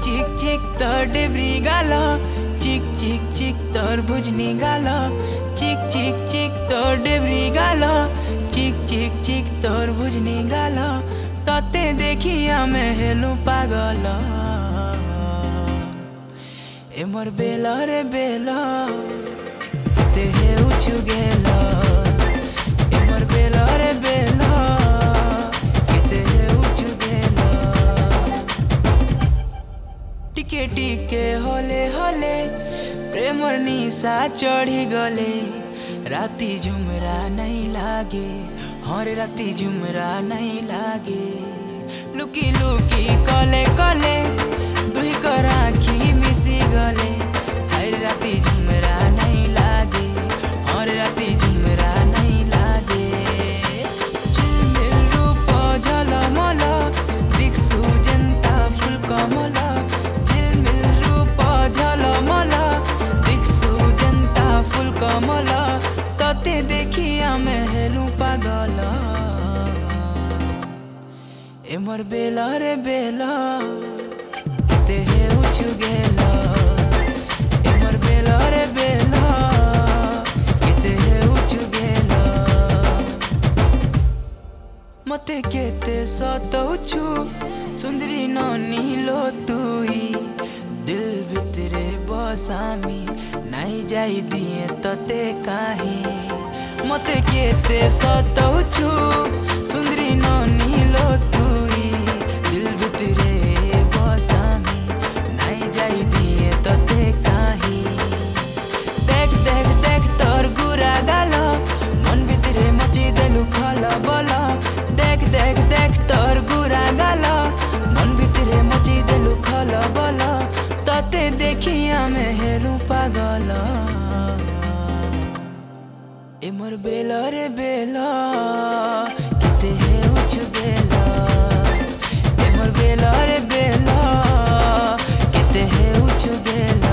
चिक चिक तोर डेब्री गाल, चिक चिक चिक तोर भुजनी गाल, चिक चिक चिक तोर डेब्री गाल, चिक चिक चिक तोर भुजनी गाल। तते देखी आमे हेलु पागल। ए मोर बेला रे बेला ते हे उचु गेला। ए मोर बेला रे बेला ते हे उचु गेला। टिके टिके होले होले प्रेमर निशा चढ़ी गले। राती झुमरा नहीं लागे, हर राती झुमरा नहीं लागे। लुकी लुकी कले कले दुई कर आँखी मिसी गले। हर राती झुमरा नहीं लागे, हर राती झुमरा नहीं लागे। झिलमिल रूप झलमल दिक्सु जनता फुल कमल। झिलमिल रूप झलमल दिक्सु जनता फुल कमल। तते देखी आमे हेलु पागल। ए मोर बेला रे बेला ते हे उचु गेला। ए मोर बेला रे बेला ते हे उचु गेला। मते केते सतौछु सुंदरी नानी लो तुई। दिल भितरे बसामी नहीं जाई दिए तते काहे। मते केते सतौछु सुंदरी नानी लो तुई। दिल भितरे बसामी नहीं जाई दिए तते काहे। देख देख देख तोर गुरा गाल, मन भितरे मची देलु खलबल। देख देख देख तोर गुरा गाल, मन भितरे मची देलु खलबल। तते देखी आमे हेलु पागल। ए मोर बेला रे बेला केते हे उचु गेला। ए मोर बेला रे बेला केते हे उचु गेला।